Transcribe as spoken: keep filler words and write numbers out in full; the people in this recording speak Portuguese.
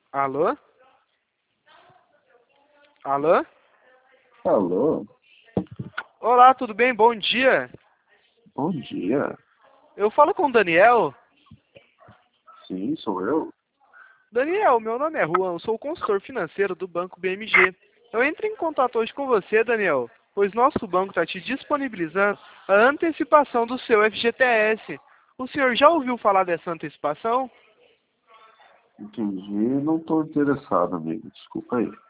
Alô? Alô? Alô? Olá, tudo bem? Bom dia. Bom dia. Eu falo com o Daniel. Sim, sou eu. Daniel, meu nome é Juan, sou o consultor financeiro do Banco B M G. Eu entro em contato hoje com você, Daniel, pois nosso banco está te disponibilizando a antecipação do seu F G T S. O senhor já ouviu falar dessa antecipação? Entendi. Não estou interessado, amigo. Desculpa aí.